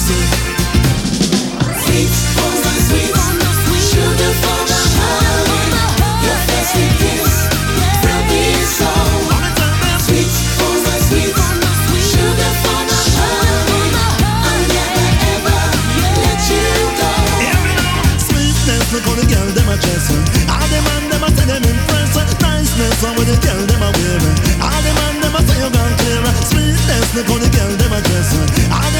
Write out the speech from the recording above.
Sweet for my sweet, sugar for my honey. Your first sweet kiss filled me so. Sweet for my sweet, sugar for my honey. I'll never ever let you go. Sweetness, look how the girl them a dress. All the man them a say them impress. Niceness, how the girl them a wear. All the man them a say you gone clear. Sweetness, look how the girl them a dress. All the